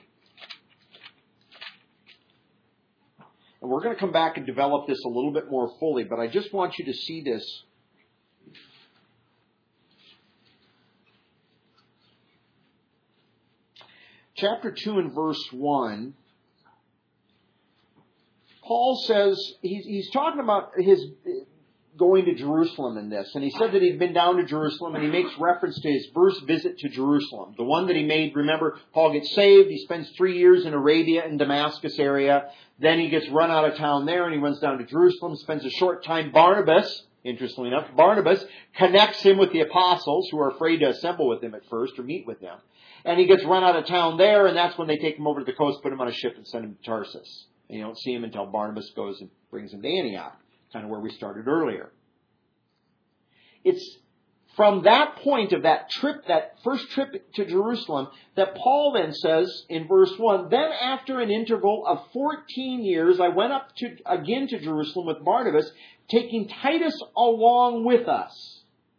And we're going to come back and develop this a little bit more fully, but I just want you to see this. Chapter two and verse one. Paul says, he's, he's talking about his going to Jerusalem in this. And he said that he'd been down to Jerusalem, and he makes reference to his first visit to Jerusalem. The one that he made, remember, Paul gets saved. He spends three years in Arabia and Damascus area. Then he gets run out of town there, and he runs down to Jerusalem, spends a short time. Barnabas, interestingly enough, Barnabas connects him with the apostles, who are afraid to assemble with him at first or meet with them. And he gets run out of town there, and that's when they take him over to the coast, put him on a ship, and send him to Tarsus. And you don't see him until Barnabas goes and brings him to Antioch, kind of where we started earlier. It's from that point of that trip, that first trip to Jerusalem, that Paul then says in verse one, then after an interval of fourteen years, I went up to again to Jerusalem with Barnabas, taking Titus along with us.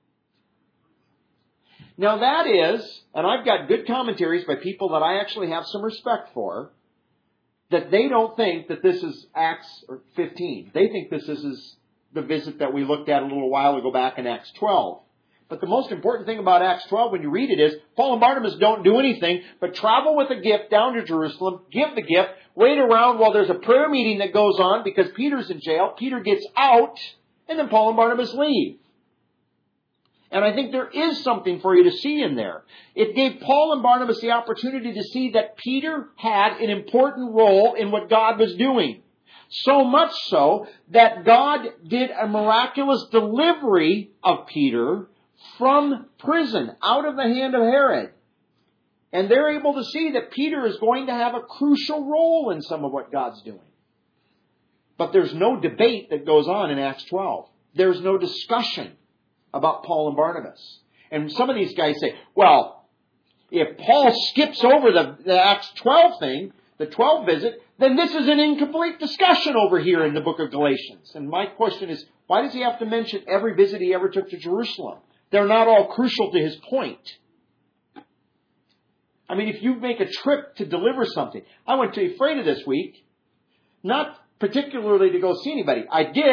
Now that is, and I've got good commentaries by people that I actually have some respect for, that they don't think that this is Acts fifteen. They think this is the visit that we looked at a little while ago back in Acts twelve. But the most important thing about Acts twelve when you read it is Paul and Barnabas don't do anything but travel with a gift down to Jerusalem, give the gift, wait around while there's a prayer meeting that goes on because Peter's in jail. Peter gets out, and then Paul and Barnabas leave. And I think there is something for you to see in there. It gave Paul and Barnabas the opportunity to see that Peter had an important role in what God was doing. So much so that God did a miraculous delivery of Peter from prison, out of the hand of Herod. And they're able to see that Peter is going to have a crucial role in some of what God's doing. But there's no debate that goes on in Acts twelve. There's no discussion about Paul and Barnabas. And some of these guys say, well, if Paul skips over the, the Acts twelve thing, the twelve visit, then this is an incomplete discussion over here in the book of Galatians. And my question is, why does he have to mention every visit he ever took to Jerusalem? They're not all crucial to his point. I mean, if you make a trip to deliver something. I went to Ephrata this week, not particularly to go see anybody. I did,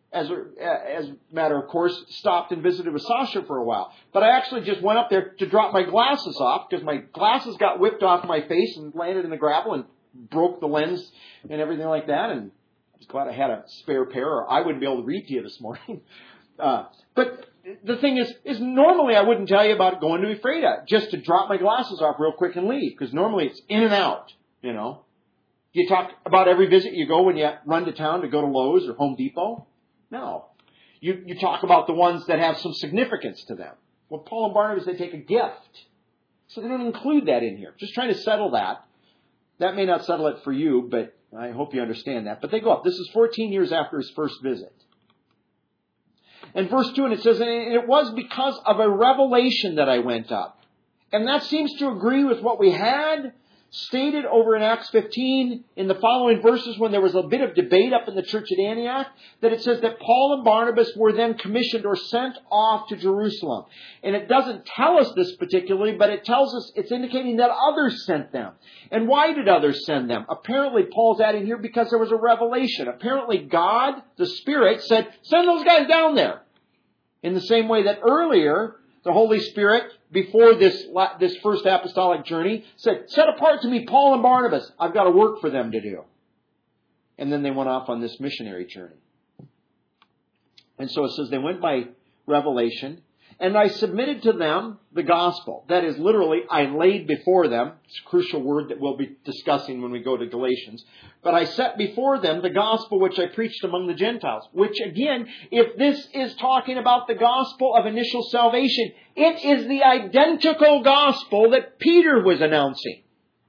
as a, as a matter of course, stopped and visited with Sasha for a while. But I actually just went up there to drop my glasses off because my glasses got whipped off my face and landed in the gravel and broke the lens and everything like that. And I was glad I had a spare pair or I wouldn't be able to read to you this morning. Uh, but the thing is, is normally I wouldn't tell you about going to Ephrata just to drop my glasses off real quick and leave because normally it's in and out, you know. You talk about every visit you go when you run to town to go to Lowe's or Home Depot? No. You, you talk about the ones that have some significance to them. Well, Paul and Barnabas, they take a gift. So they don't include that in here. Just trying to settle that. That may not settle it for you, but I hope you understand that. But they go up. This is fourteen years after his first visit. And verse two, and it says, and it was because of a revelation that I went up. And that seems to agree with what we had stated over in Acts fifteen in the following verses when there was a bit of debate up in the church at Antioch, that it says that Paul and Barnabas were then commissioned or sent off to Jerusalem. And it doesn't tell us this particularly, but it tells us, it's indicating that others sent them. And why did others send them? Apparently Paul's adding here because there was a revelation. Apparently God, the Spirit, said, send those guys down there. In the same way that earlier, the Holy Spirit, before this, this first apostolic journey, said, set apart to me Paul and Barnabas. I've got a work for them to do. And then they went off on this missionary journey. And so it says they went by revelation. And I submitted to them the gospel. That is literally, I laid before them. It's a crucial word that we'll be discussing when we go to Galatians. But I set before them the gospel which I preached among the Gentiles. Which again, if this is talking about the gospel of initial salvation, it is the identical gospel that Peter was announcing.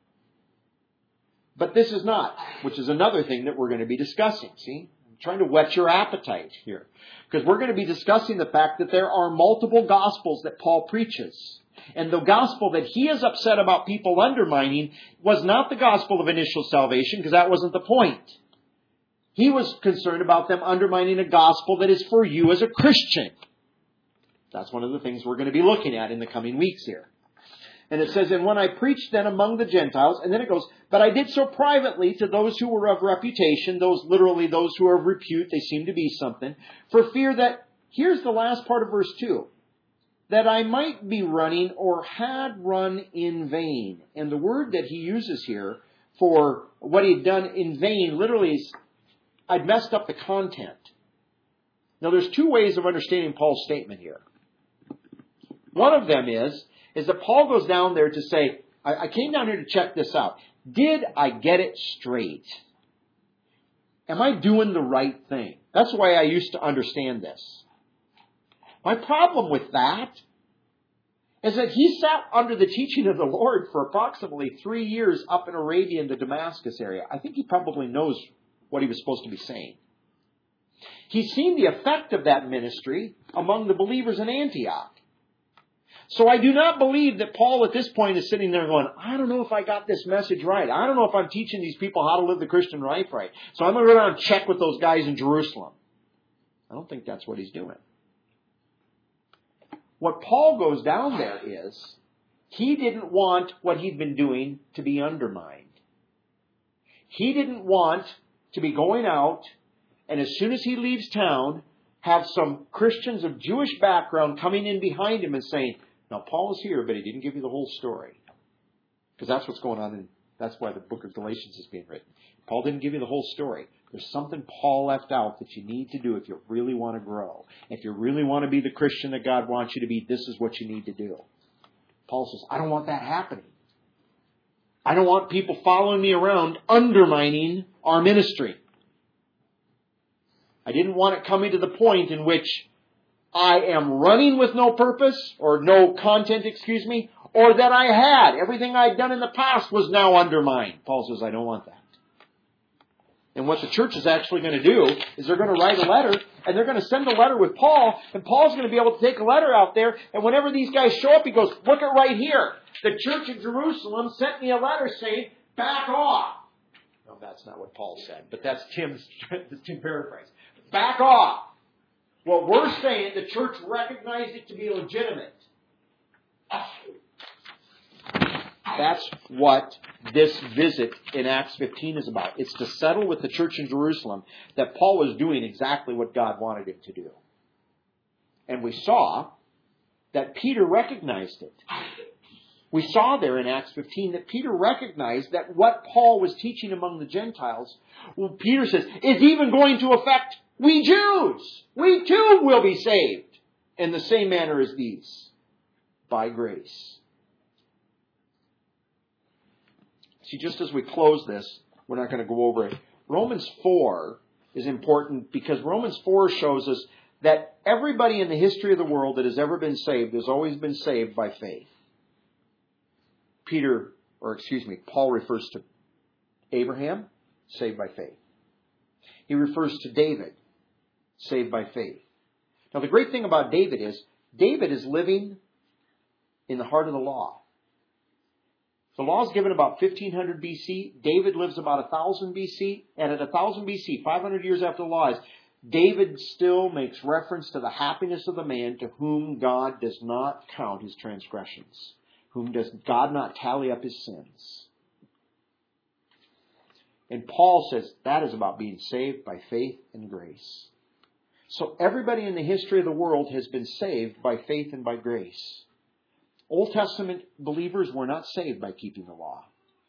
But this is not, which is another thing that we're going to be discussing. See? I'm trying to whet your appetite here. Because we're going to be discussing the fact that there are multiple gospels that Paul preaches. And the gospel that he is upset about people undermining was not the gospel of initial salvation, because that wasn't the point. He was concerned about them undermining a gospel that is for you as a Christian. That's one of the things we're going to be looking at in the coming weeks here. And it says, and when I preached then among the Gentiles, and then it goes, but I did so privately to those who were of reputation, those literally those who are of repute, they seem to be something, for fear that, here's the last part of verse two, that I might be running or had run in vain. And the word that he uses here for what he had done in vain literally is, I'd messed up the content. Now there's two ways of understanding Paul's statement here. One of them is, is that Paul goes down there to say, I, I came down here to check this out. Did I get it straight? Am I doing the right thing? That's the way I used to understand this. My problem with that is that he sat under the teaching of the Lord for approximately three years up in Arabia in the Damascus area. I think he probably knows what he was supposed to be saying. He's seen the effect of that ministry among the believers in Antioch. So I do not believe that Paul at this point is sitting there going, I don't know if I got this message right. I don't know if I'm teaching these people how to live the Christian life right. So I'm going to go down and check with those guys in Jerusalem. I don't think that's what he's doing. What Paul goes down there is, he didn't want what he'd been doing to be undermined. He didn't want to be going out, and as soon as he leaves town, have some Christians of Jewish background coming in behind him and saying, now, Paul is here, but he didn't give you the whole story. Because that's what's going on, and that's why the book of Galatians is being written. Paul didn't give you the whole story. There's something Paul left out that you need to do if you really want to grow. If you really want to be the Christian that God wants you to be, this is what you need to do. Paul says, I don't want that happening. I don't want people following me around undermining our ministry. I didn't want it coming to the point in which I am running with no purpose, or no content, excuse me, or that I had. Everything I'd done in the past was now undermined. Paul says, I don't want that. And what the church is actually going to do is they're going to write a letter, and they're going to send a letter with Paul, and Paul's going to be able to take a letter out there, and whenever these guys show up, he goes, look at right here. The church in Jerusalem sent me a letter saying, back off. No, that's not what Paul said, but that's Tim's, Tim paraphrase. Back off. What we're saying, the church recognized it to be legitimate. That's what this visit in Acts fifteen is about. It's to settle with the church in Jerusalem that Paul was doing exactly what God wanted him to do. And we saw that Peter recognized it. We saw there in Acts fifteen that Peter recognized that what Paul was teaching among the Gentiles, well, Peter says, is even going to affect we Jews. We too will be saved in the same manner as these, by grace. See, just as we close this, we're not going to go over it. Romans four is important because Romans four shows us that everybody in the history of the world that has ever been saved has always been saved by faith. Peter, or excuse me, Paul refers to Abraham, saved by faith. He refers to David, saved by faith. Now the great thing about David is, David is living in the heart of the law. The law is given about fifteen hundred B C. David lives about one thousand B C. And at one thousand B C, five hundred years after the law is, David still makes reference to the happiness of the man to whom God does not count his transgressions, whom does God not tally up his sins. And Paul says that is about being saved by faith and grace. So everybody in the history of the world has been saved by faith and by grace. Old Testament believers were not saved by keeping the law.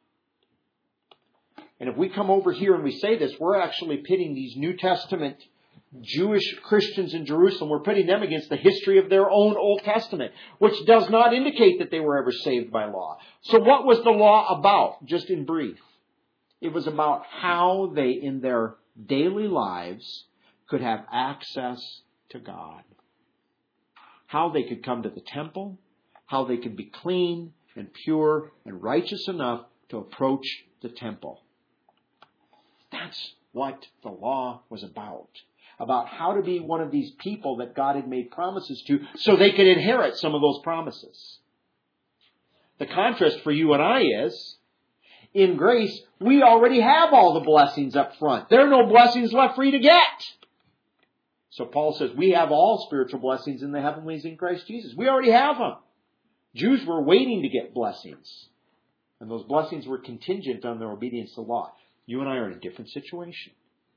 And if we come over here and we say this, we're actually pitting these New Testament Jewish Christians in Jerusalem, we're pitting them against the history of their own Old Testament, which does not indicate that they were ever saved by law. So what was the law about, just in brief? It was about how they, in their daily lives, could have access to God. How they could come to the temple, how they could be clean and pure and righteous enough to approach the temple. That's what the law was about. About how to be one of these people that God had made promises to so they could inherit some of those promises. The contrast for you and I is, in grace, we already have all the blessings up front. There are no blessings left for you to get. So Paul says we have all spiritual blessings in the heavenlies in Christ Jesus. We already have them. Jews were waiting to get blessings. And those blessings were contingent on their obedience to the law. You and I are in a different situation.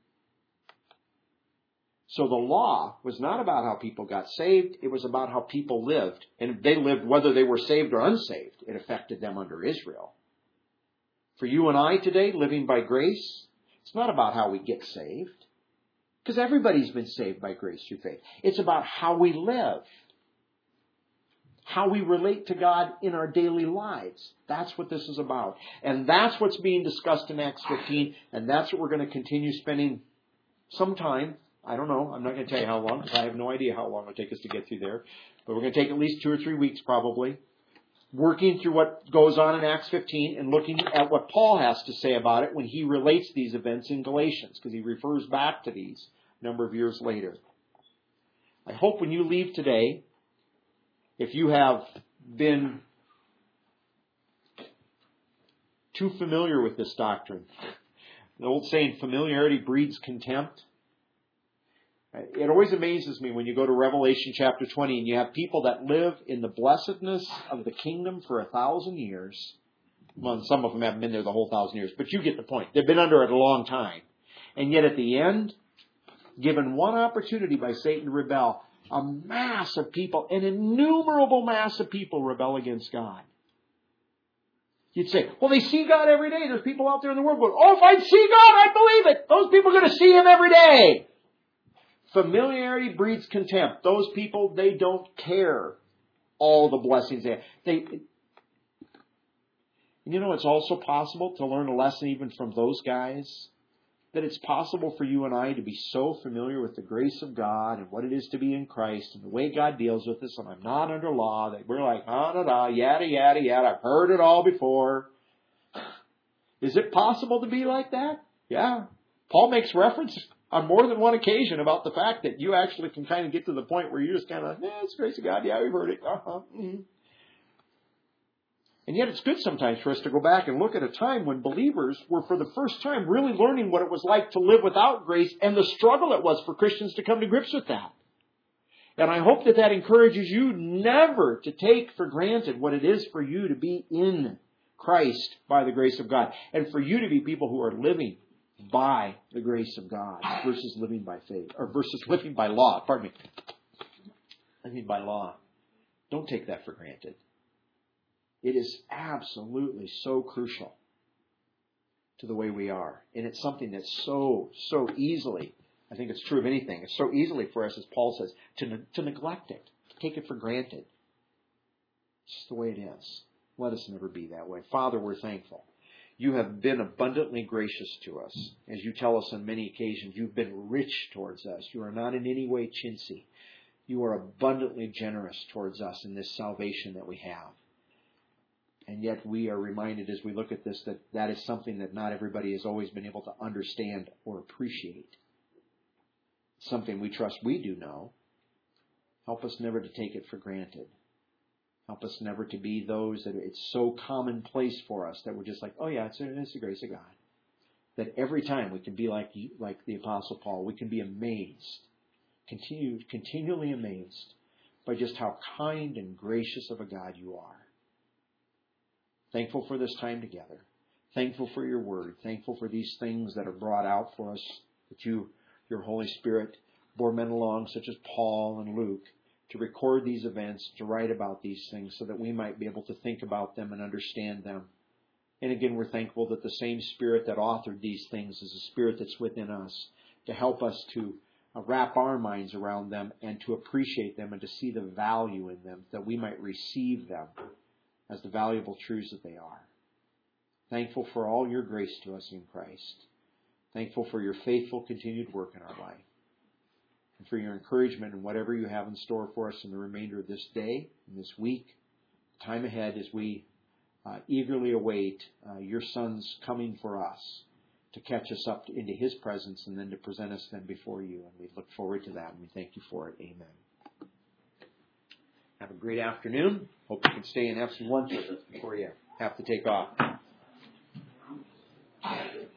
So the law was not about how people got saved. It was about how people lived. And they lived whether they were saved or unsaved. It affected them under Israel. For you and I today, living by grace, it's not about how we get saved. Because everybody's been saved by grace through faith. It's about how we live. How we relate to God in our daily lives. That's what this is about. And that's what's being discussed in Acts fifteen. And that's what we're going to continue spending some time. I don't know. I'm not going to tell you how long, because I have no idea how long it'll take us to get through there. But we're going to take at least two or three weeks probably, working through what goes on in Acts fifteen and looking at what Paul has to say about it when he relates these events in Galatians, because he refers back to these a number of years later. I hope when you leave today, if you have been too familiar with this doctrine, the old saying, familiarity breeds contempt. It always amazes me when you go to Revelation chapter twenty and you have people that live in the blessedness of the kingdom for a thousand years. Well, some of them haven't been there the whole thousand years, but you get the point. They've been under it a long time. And yet at the end, given one opportunity by Satan to rebel, a mass of people, an innumerable mass of people rebel against God. You'd say, well, they see God every day. There's people out there in the world going, oh, if I'd see God, I'd believe it. Those people are going to see Him every day. Familiarity breeds contempt. Those people, they don't care all the blessings they have. They, you know, it's also possible to learn a lesson even from those guys, that it's possible for you and I to be so familiar with the grace of God and what it is to be in Christ and the way God deals with us, and I'm not under law, that we're like, ah, da, da, yada, yada, yada, I've heard it all before. Is it possible to be like that? Yeah. Paul makes reference on more than one occasion about the fact that you actually can kind of get to the point where you're just kind of, yeah, it's the grace of God. Yeah, we've heard it. Uh-huh. Mm-hmm. And yet it's good sometimes for us to go back and look at a time when believers were for the first time really learning what it was like to live without grace and the struggle it was for Christians to come to grips with that. And I hope that that encourages you never to take for granted what it is for you to be in Christ by the grace of God. And for you to be people who are living by the grace of God versus living by faith, or versus living by law. Pardon me. Living by law. Don't take that for granted. It is absolutely so crucial to the way we are. And it's something that's so, so easily, I think it's true of anything, it's so easily for us, as Paul says, to, to neglect it, to take it for granted. It's just the way it is. Let us never be that way. Father, we're thankful. You have been abundantly gracious to us. As you tell us on many occasions, you've been rich towards us. You are not in any way chintzy. You are abundantly generous towards us in this salvation that we have. And yet we are reminded as we look at this that that is something that not everybody has always been able to understand or appreciate. Something we trust we do know. Help us never to take it for granted. Help us never to be those that it's so commonplace for us that we're just like, oh yeah, it's, it's the grace of God. That every time we can be like like the Apostle Paul, we can be amazed, continue, continually amazed by just how kind and gracious of a God you are. Thankful for this time together. Thankful for your word. Thankful for these things that are brought out for us, that you, your Holy Spirit, bore men along, such as Paul and Luke, to record these events, to write about these things so that we might be able to think about them and understand them. And again, we're thankful that the same Spirit that authored these things is a Spirit that's within us to help us to wrap our minds around them and to appreciate them and to see the value in them, that we might receive them as the valuable truths that they are. Thankful for all your grace to us in Christ. Thankful for your faithful continued work in our life. And for your encouragement in whatever you have in store for us in the remainder of this day and this week, time ahead as we uh, eagerly await uh, your Son's coming for us to catch us up into His presence and then to present us then before you. And we look forward to that and we thank you for it. Amen. Have a great afternoon. Hope you can stay and have some lunch with us before you have to take off.